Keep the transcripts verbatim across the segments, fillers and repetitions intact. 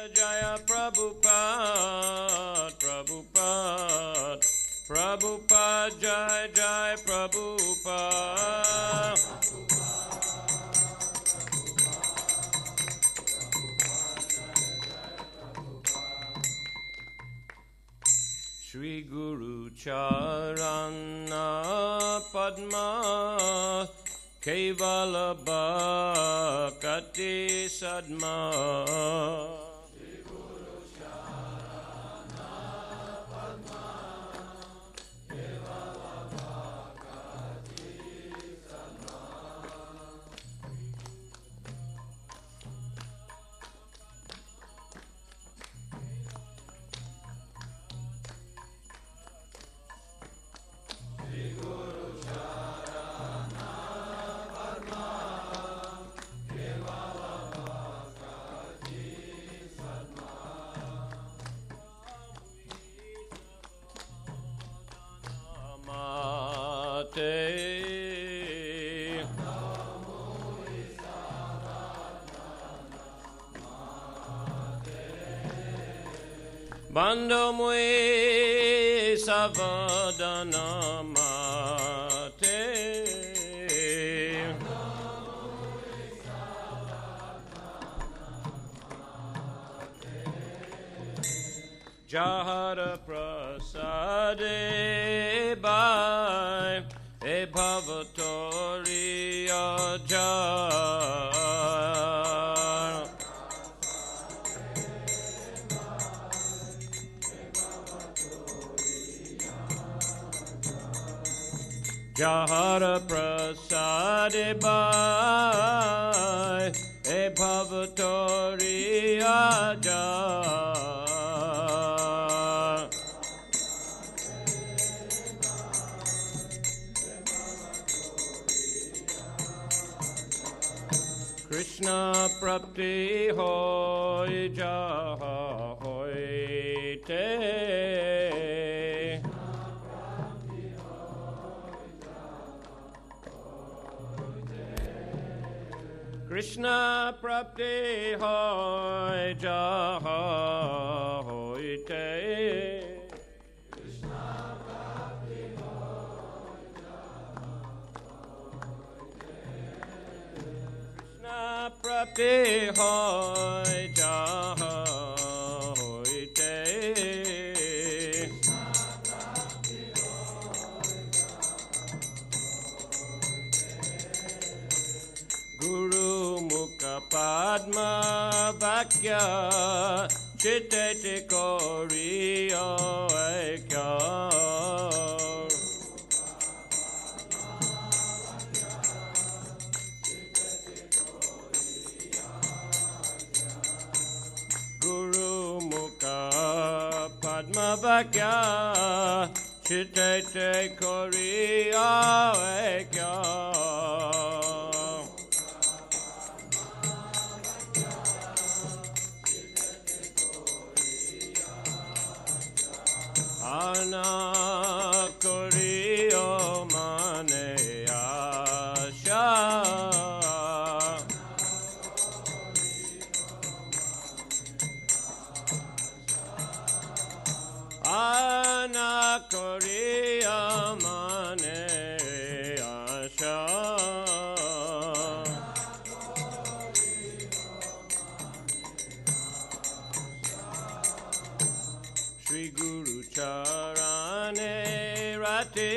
Jaya Prabhupada, Prabhupada, Prabhupada, Jai Jai Prabhupada. Shri Guru Charana Padma Kevala Bhakti Sadma. Shri Guru Charana Padma Kevala Bhakti Sadma. Shri Guru Charana Padma Kevala Bhakti Sadma. Namate Bando mui savadana mate. Jahara prasade bai e bhavatori ajar. Jahara prasade bai e bhavatori ajar. Krishna prapti hoy jaha hoy te. Krishna prapti hoy jaha hoy te. Krishna prapti hoy jaha hoy te. Krishna prapti hoy jaha hoy te. Guru Mukha Padma Vakya Chitte Koriya Ekya. Guru Mukha Padma Vakya Chitte Koriya Ekya. Ana Koriyo Mane Asha. Ana Koriyo Mane Asha. Shri Guru Charane Rati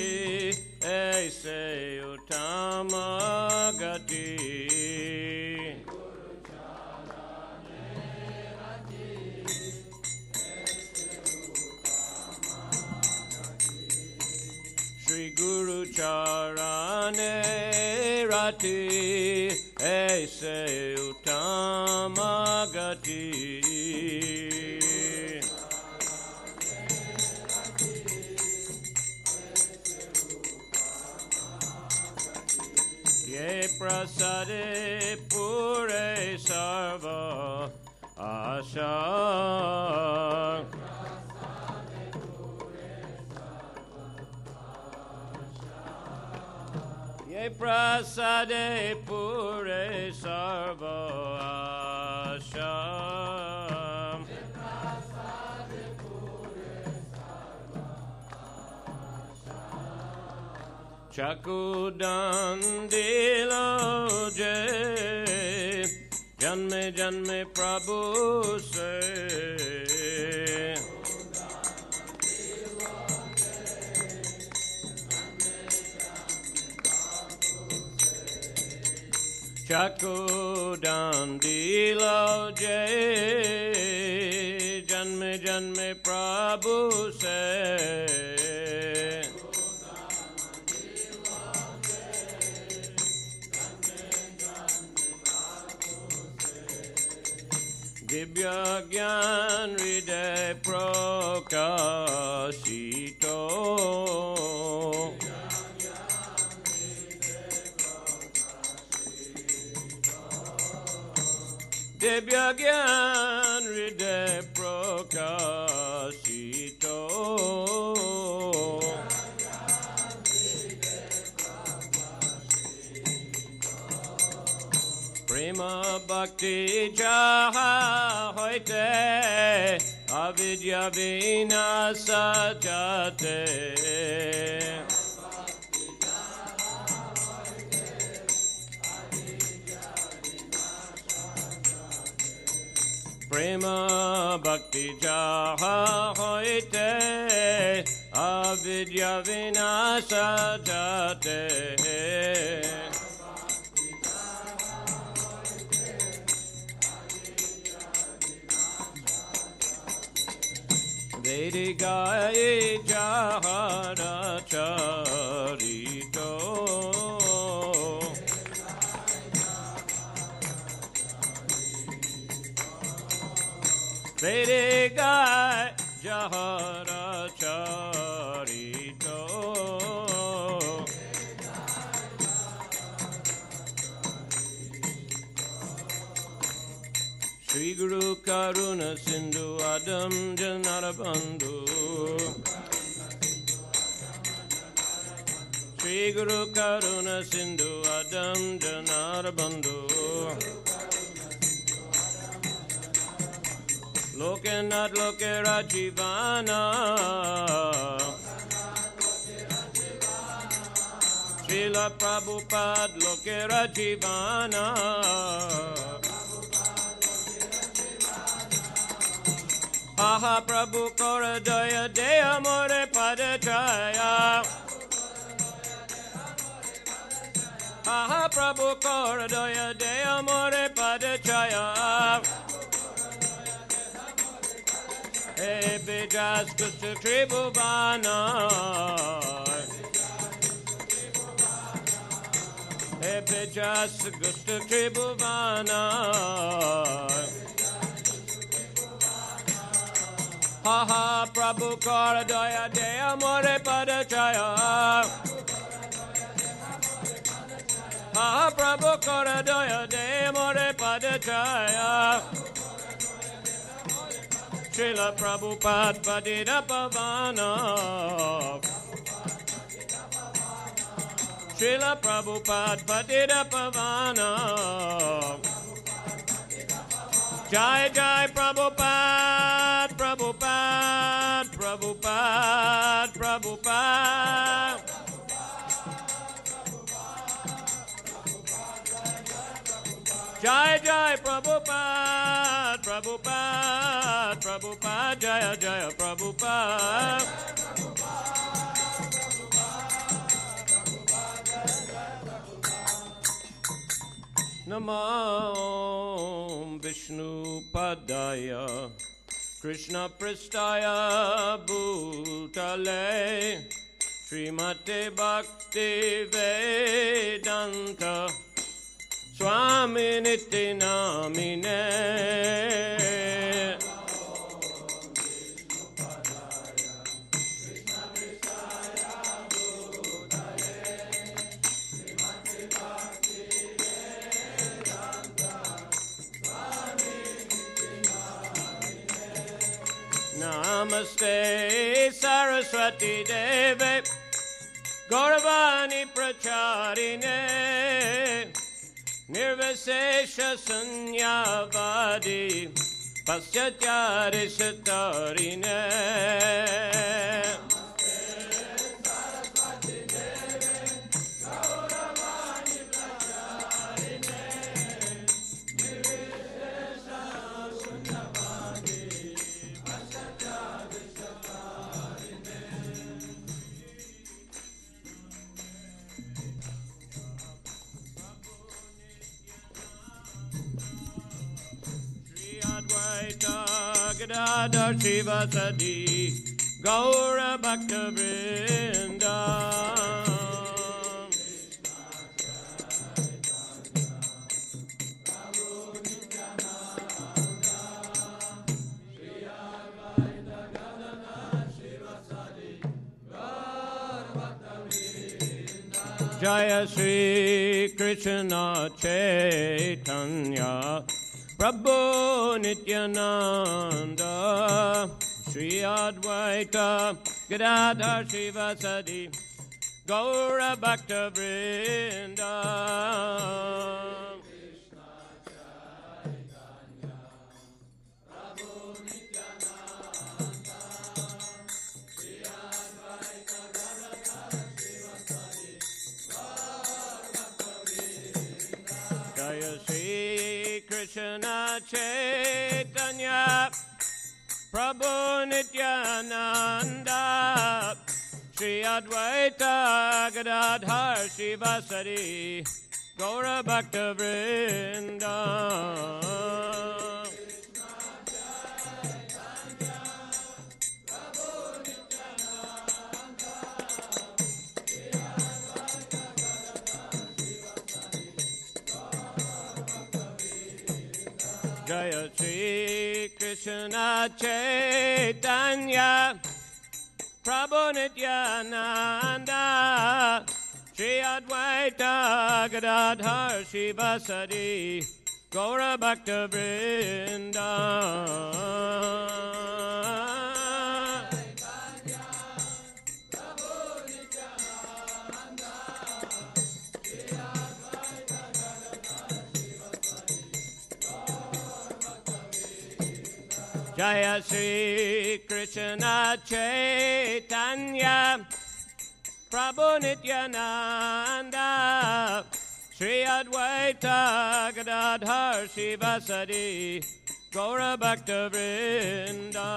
Aise Uttama Gati. Shri Guru Charane Rati Aise Uttama Gati. Ye prasade pure sarva asha. Ye prasade pure sarva asha. Chakudandilo Jai Janme Janme Prabhu Se Chakudandilo Jai Janme Janme Prabhu Se Divya Gyan Hriday Prakashito Divya Gyan Hriday Prakashito Prema Bhakti Jaha Hoite Avidya Vinasa Jate Prema Bhakti Jaha Hoite Avidya Vinasa Jate Vedigaye Jahara Charito Vedigaye Jahara Charito Shri Guru Karuna Sindhu Adam Janara Bandhu Shri Guru Karuna Sindhu Adam Janara Bandhu Lokenath Lokera Jivana Srila Prabhupada Lokera Jivana Aha Prabhu Kora Daya Deya More Padachaya Aha Prabhu Kora Daya Deya More Padachaya Hey Bijas Kusta Tribhuvana Hey Bijas Kusta Tribhuvana Ha ha Prabhu Kara Daya Deya More Padachaya Ha ha Prabhu Kara Daya Deya More Padachaya Srila Prabhupada Padita Pavana Srila Prabhupada Padita Pavana Jai Jai Prabhupada, Prabhupada, Prabhupada, Prabhupada. Jai Jai Prabhupada, Prabhupada, Prabhupada, Jaya Jaya Prabhupada. Namo Vishnu Padaya Krishna Pristaya Bhutale Srimate Bhakti Vedanta Swami Niti Namine Namaste Saraswati Deve Gauravani Pracharine Nirvasesha Sanyavadi Paschatya Satarine Gadadhar Shivasadi Gaura Bhakta Vrinda. Jaya Shri Krishna Chaitanya Prabhu Nityananda Shri Advaita Gadadhar Shivasadi Gaura Bhakta Vrinda. Jaya Shri Krishna Chaitanya Prabhu Nityananda Shri Advaita Gadadhar Shivasadi Gaura Bhakta Vrinda. Jaya Shri Krishna Chaitanya Prabhu Nityananda Shri Advaita Gadadhar Shivasadi Gaura Bhakta Vrinda. Jaya Shri Krishna Chaitanya Prabhu Nityananda Shri Advaita Gadadhar Shivasadi Gaura Bhakta Vrinda.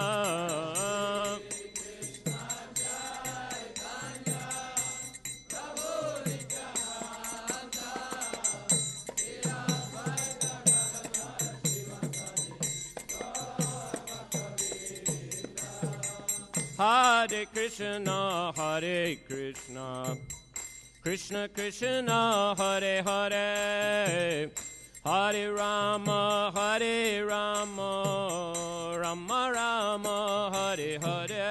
Hare Krishna, Hare Krishna, Krishna Krishna, Hare Hare, Hare Rama, Hare Rama, Rama Rama, Hare Hare.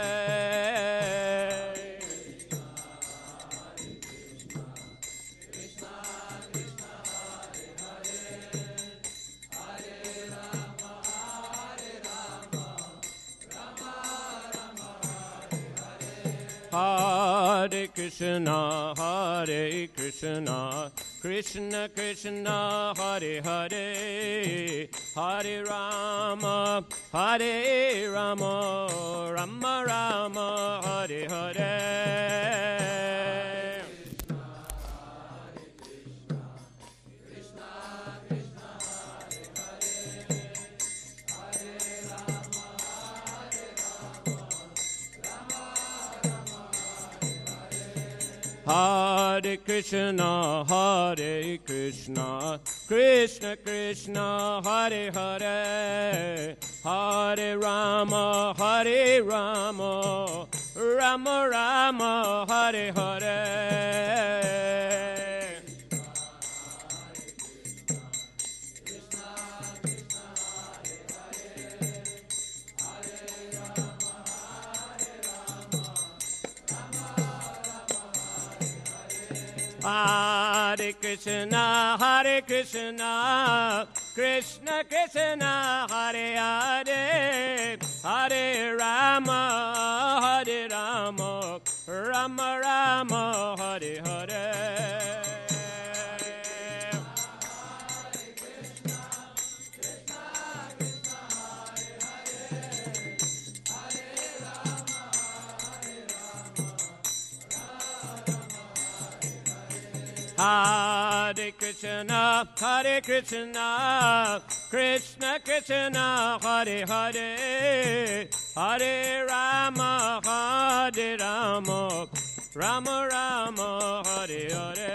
Hare Krishna, Hare Krishna, Krishna Krishna, Hare Hare, Hare Rama, Hare Rama, Rama Rama, Hare Hare. Hare Krishna, Hare Krishna, Krishna Krishna, Hare Hare, Hare Rama, Hare Rama, Rama Rama, Hare Hare. Hare Krishna, Hare Krishna, Krishna Krishna, Hare Hare, Hare Rama, Hare Rama, Rama Rama, Hare Hare. Hare Krishna, Hare Krishna, Krishna Krishna, Hare Hare, Hare Rama, Hare Rama, Rama Rama, Hare Hare.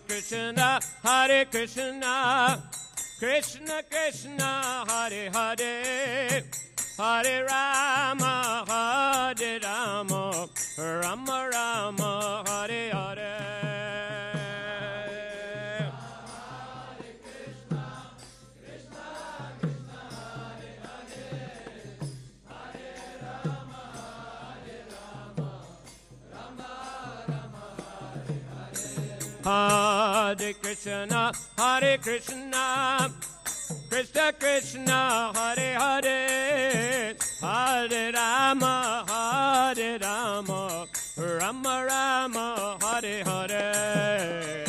Krishna, Hare Krishna, Krishna Krishna, Hare Hare, Hare Rama, Hare Rama, Rama Rama, Hare Hare. Hare Krishna, Hare Krishna, Krishna Krishna, Hare Hare, Hare Rama, Hare Rama, Rama Rama, Hare Hare.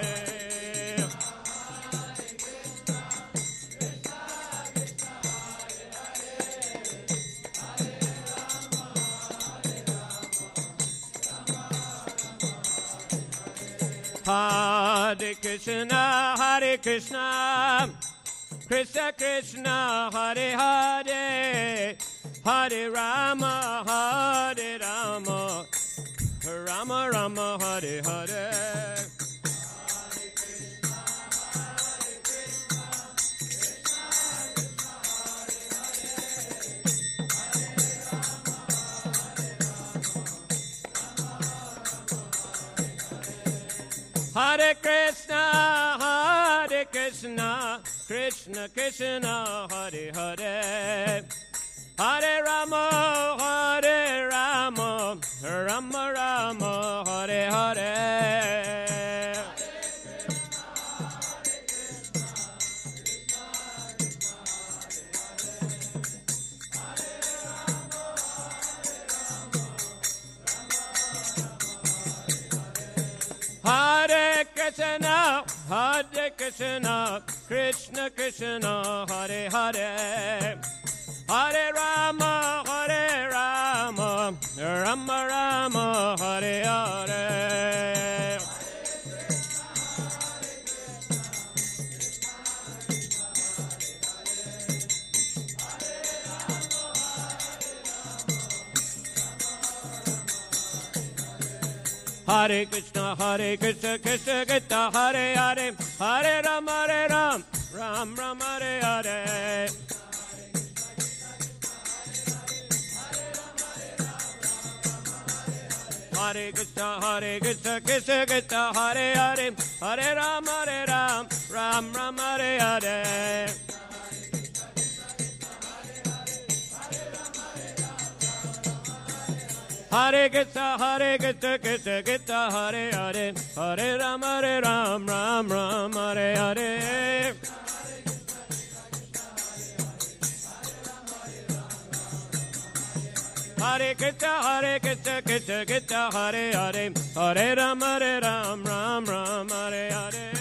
Hare Krishna, Hare Krishna, Krishna Krishna, Hare Hare, Hare Rama, Hare Rama, Rama Rama, Hare Hare. Hare Krishna, Hare Krishna, Krishna Krishna, Hare Hare, Hare Rama, Hare Rama, Rama Rama, Hare Hare. Hare Krishna, Hare Krishna, Krishna Krishna, Hare Hare, Hare Rama, Hare Rama, Rama Rama, Hare Hare. Hare Krishna, Hare Krishna, Krishna Krishna, Hare Hare, Hare Rama, Hare Ram, Ram Ram, Hare Hare. Hare Krishna, Hare Krishna, Krishna Krishna, Hare Hare, Hare Rama, Hare Ram, Ram Ram, Hare Hare. Hare Krishna, Hare Krishna, Krishna Krishna, Hare Hare, Hare Rama, Hare Ram, Ram Ram, Hare Hare. Hare Krishna, Hare Krishna, Krishna Krishna, Hare Hare, Hare Rama, Hare Ram, Ram Ram, Hare Hare.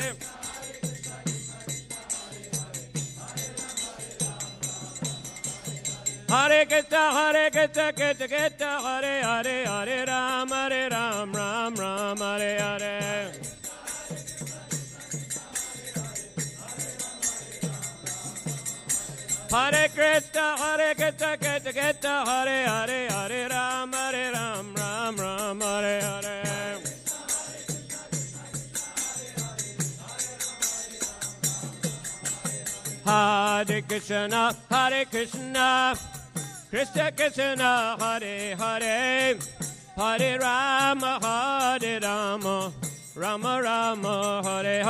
Hare Krishna, Hare Krishna, Krishna Krishna, Hare Hare, Hare Ram, Hare Ram, Ram Ram, Hare Hare. Hare Krishna, Hare Krishna, Krishna Krishna, Hare Hare, Hare Ram, Hare Ram, Ram Ram, Hare Hare. Hare Krishna, Hare Krishna, Krishna Krishna, Hare Hare, Hare Rama, Hare Rama, Rama Rama, Hare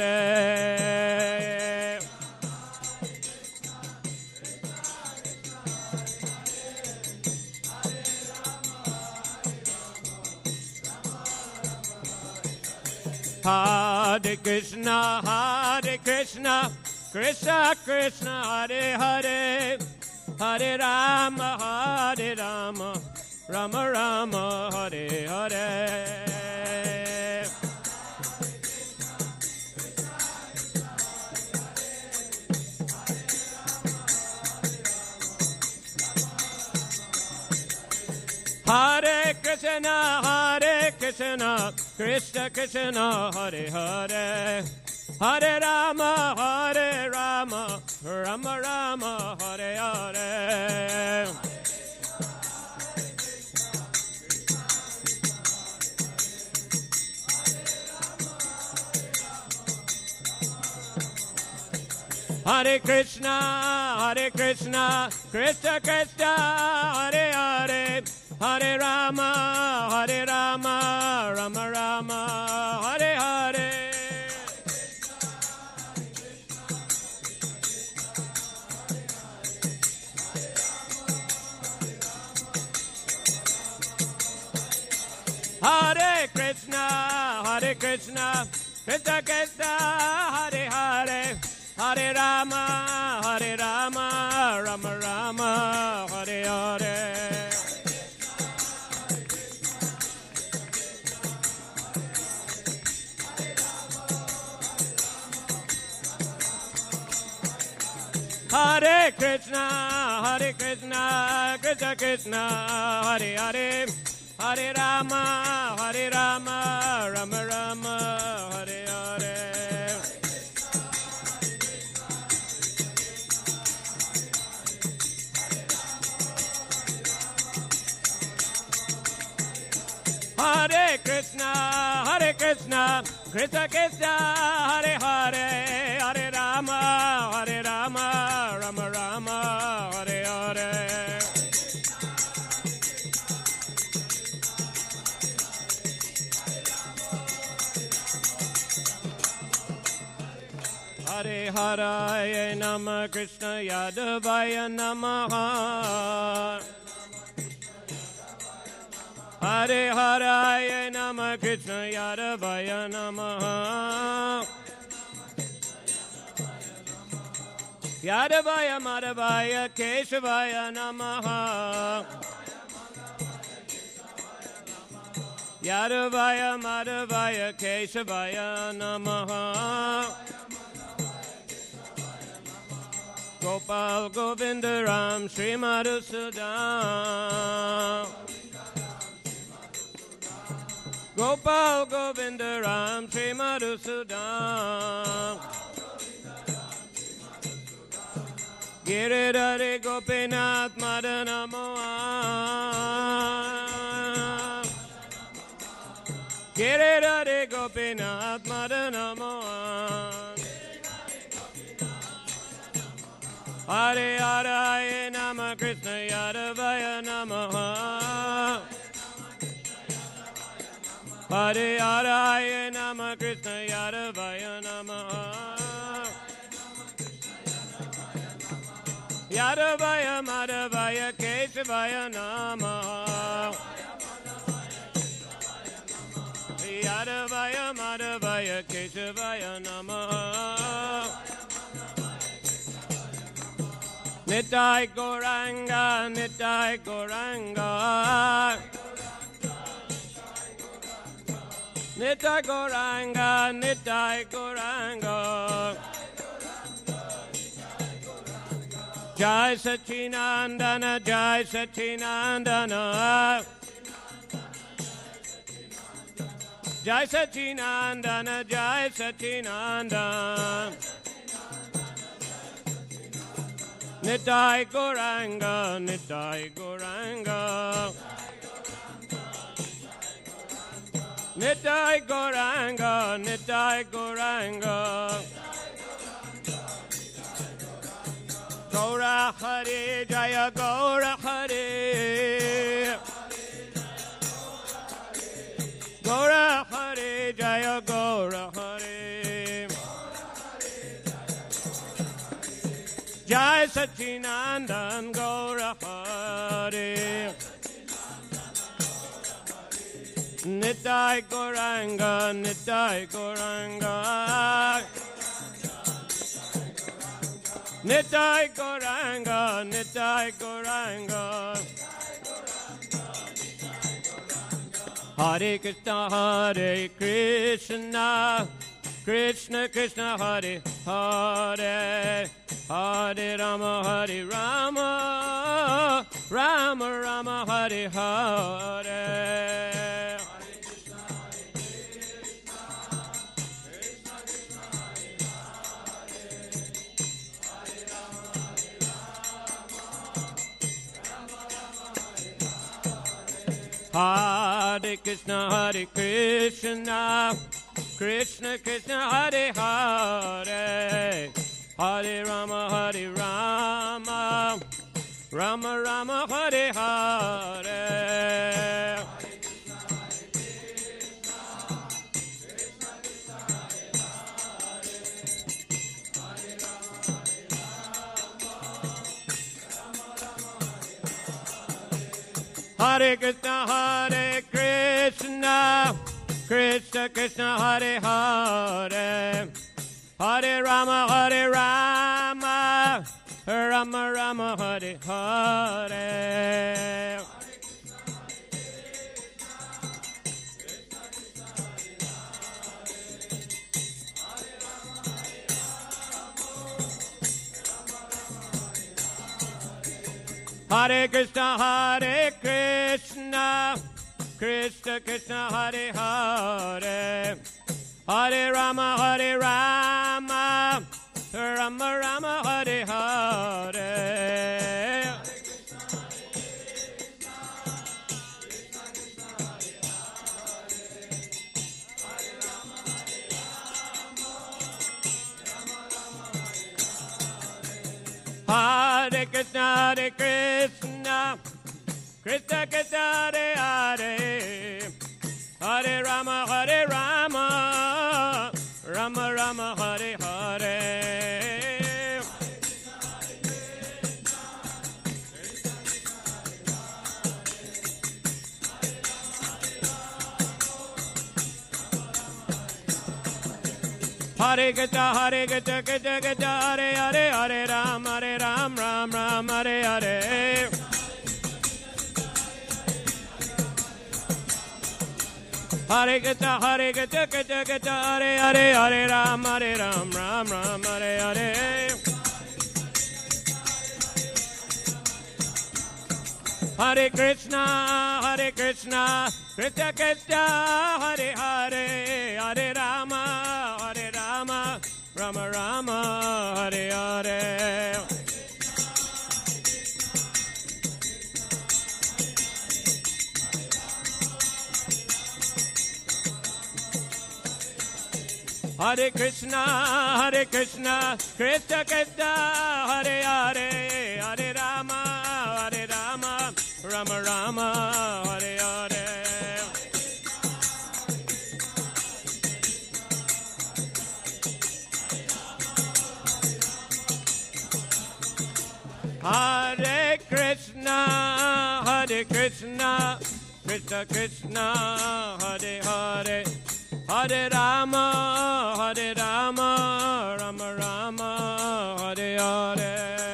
Hare. Hare Krishna, Hare Krishna, Krishna Krishna, Hare Hare, Hare Rama, Hare Rama, Rama Rama, Hare Hare. Hare Krishna, Hare Krishna, Krishna Krishna, Hare Hare, Hare Rama, Hare Rama, Rama Rama, Hare Hare. Hare Krishna, Hare Krishna, Krishna Krishna, Hare Hare, Hare Rama, Hare Rama, Rama Rama, Hare Hare. Hare Krishna, Hare Krishna, Krishna Krishna, Hare Hare, Hare Rama, Hare Rama, Rama Rama, Hare Hare. Hare Krishna, Hare Krishna, Krishna Krishna, Hare Hare, Hare Rama, Hare Rama, Rama Rama, Hare Hare. Hare Krishna, Hare Krishna, Krishna Krishna, Hare Hare, Hare Rama, Hare Rama, Rama Rama, Hare Hare. Hare Haraya Namah, Krishna Yadavaya Namaha. Hare Haraya Namah, Krishna Yadavaya Namaha. Yadavaya Madhavaya Keshavaya Namaha. Yadavaya Madhavaya Keshavaya Namaha. Gopal Govinda Ram Sri Madhusudan. Gopal Govinda Ram Sri Madhusudan. Giridhari Gopinath Madana Mohan. Giridhari Gopinath Madana Mohan. Hare Hare Namah, Krishna Yadavaya Namaha. Hare Hare Namah, Krishna Yadavaya Namaha. Yadavaya Madhavaya Keshavaya Namaha. Yadavaya Madhavaya Keshavaya Namaha. Nitai Gauranga, Nitai Gauranga. Nitai Gauranga, Nitai Gauranga. Jai Sachinandana, Jai Sachinandana. Jai Sachinandana, Jai Sachinandana. Nitai Gauranga, Nitai Gauranga. Nitai Gauranga, Nitai Gauranga. Gaura Hare, Jaya Gaura Hare. Gaura Hare, Jaya Gaura Hare. Jai Sachinandan Gaura Hare. Nitai Gauranga, Nitai Gauranga. Nitai Gauranga, Nitai Gauranga. Hare Krishna, Hare Krishna, Krishna Krishna, Hare Hare, Hare Rama, Hare Rama, Rama Rama, Hare Hare. Hare Krishna, Hare Krishna, Krishna Krishna, Hare Hare, Hare Rama, Hare Rama, Rama Rama, Hare Hare. Hare Krishna, Hare Krishna, Krishna Krishna, Hare Hare, Hare Rama, Hare Rama, Rama Rama, Hare Hare. Hare Krishna, Hare Krishna, Krishna Krishna, Hare Hare, Hare Rama, Hare Rama, Rama Rama, Hare Hare. Hare Krishna, Hare Krishna, Krishna Krishna, Hare Hare, Hare Rama, Hare Rama, Rama Rama, Hare Hare. Hare Krishna, Hare Krishna, Krishna Krishna, Hare Hare, Hare Ram, Hare Ram, Ram Ram, Hare Hare. Hare Krishna, Hare Krishna, Krishna Krishna, Hare Hare, Hare Ram, Hare Ram, Ram Ram, Hare Hare. Hare Krishna, Hare Krishna, Krishna Krishna, Hare Hare, Hare Rama, Hare Rama, Rama Rama, Hare Hare. Hare Krishna, Hare Krishna, Krishna Krishna, Hare Hare, Hare Rama, Hare Rama, Rama Rama, Hare Hare. Hare Krishna, Hare Krishna, Krishna Krishna, Hare Hare, Hare Rama, Hare Rama, Rama Rama, Hare Hare.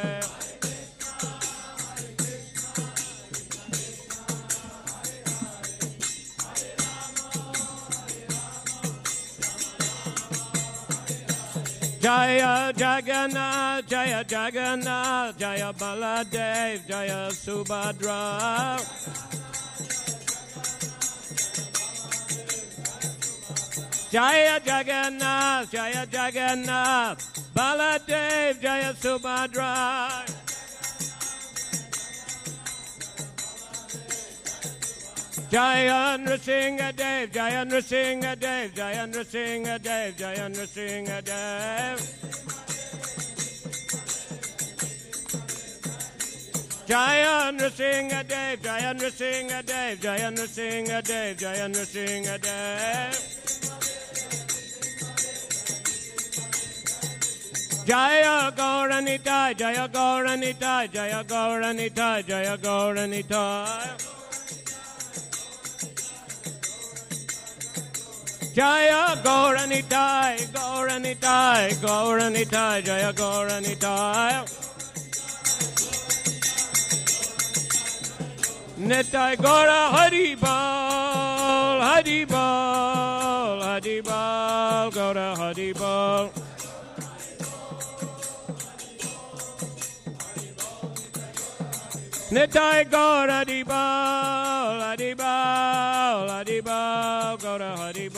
Jaya Jagannath, Jaya Jagannath, Jaya Baladev, Jaya Subhadra. Jaya Jagannath, Jaya Jagannath, Baladev, Jaya Subhadra. Jaya Nrsimha Dev, Jaya Nrsimha Dev, Jaya Nrsimha Dev, Jaya Nrsimha Dev. Jaya Nrsimha Dev, Jaya Nrsimha Dev, Jaya Nrsimha Dev, Jaya Nrsimha Dev. Jaya Gauranitai, Jaya Gauranitai, Jaya Gauranitai, Jaya Gauranitai. Jaya Gauranitai, Gauranitai, Gauranitai, Jaya Gauranitai. Nitai Gaura Haribal, Haribal, Haribal, Gaura Haribal. Nitai Gaura Haribal, Haribal, Haribal, Gaura Haribal.